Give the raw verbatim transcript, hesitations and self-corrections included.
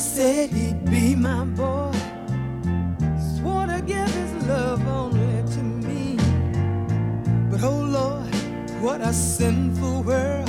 said he'd be my boy, swore to give his love only to me. But oh Lord, what a sinful world